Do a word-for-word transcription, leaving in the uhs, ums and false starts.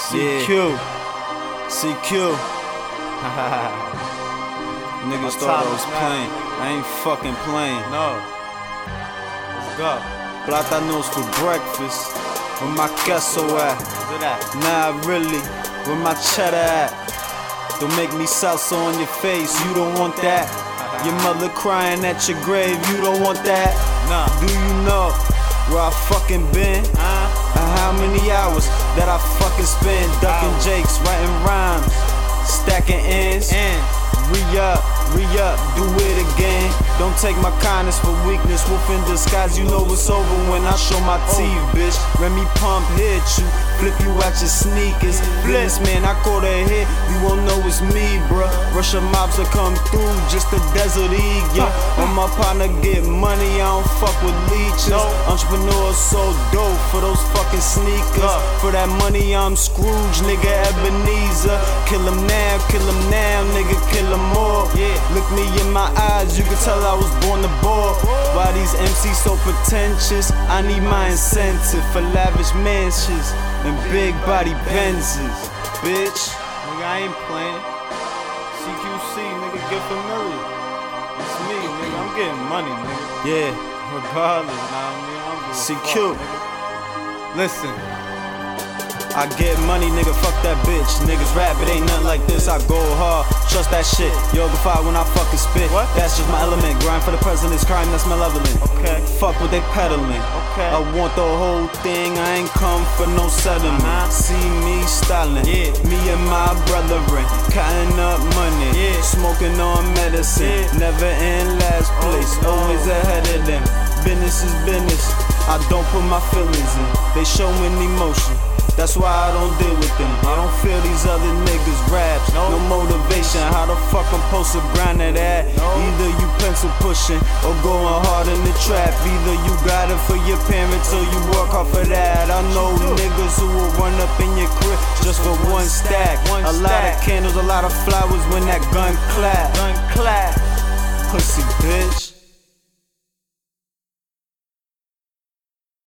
C Q. C Q. Niggas thought I was playing. I ain't fucking playing. No. Let's go. Platanos for breakfast. Where my queso at? Do that. Nah, really. Where my cheddar at? Don't make me salsa on your face. You don't want that. Your mother crying at your grave. You don't want that. Nah. Do you know where I fucking been? Uh, And how many hours that I fucking spent ducking jakes, writing rhymes, stacking ends. and Re-up, re-up, do it again. Don't take my kindness for weakness. Wolf in disguise, you know it's over when I show my teeth, bitch. Remy Pump hit you, flip you out your sneakers. Blitz, man, I caught a hit, you won't know it's me, bruh. Russia mobs will come through, just a desert eagle. When my partner get money, I don't fuck with leeches. Entrepreneurs so dope for those fucking sneakers. For that money, I'm Scrooge, nigga, Ebenezer. Kill him now, kill him now, nigga, kill him more. Yeah. Look me in my eyes, you can tell I was born to bore. Why these M Cs so pretentious? I need my incentive for lavish mansions and big body Benzes, bitch. nigga, I ain't playing. C Q C, nigga, get familiar. It's me, nigga. I'm getting money, nigga. Yeah, Regardless, now I mean, I'm gonna C fuck, Q. nigga. Listen. I get money, nigga, fuck that bitch. Niggas rap, it ain't nothing like this. I go hard, trust that shit. Yo, go fire when I fucking spit. What? That's just my element. Grind for the president's crime, that's malevolent. Okay. Fuck what they peddling. Okay. I want the whole thing, I ain't come for no settlement. Uh-huh. See me styling, Yeah. me and my brethren, counting up money, Yeah. smoking on medicine, Yeah. never in last place, Oh, no. always ahead of them. Business is business, I don't put my feelings in, they showing emotion. That's why I don't deal with them. I don't feel these other niggas raps. No, no motivation. How the fuck I'm supposed to grind at that? No. Either you pencil pushing or going hard in the trap. Either you got it for your parents or you work hard for that. I know niggas who will run up in your crib just for one stack. One a lot stack. of candles, a lot of flowers when that gun clap. Gun clap. Pussy bitch.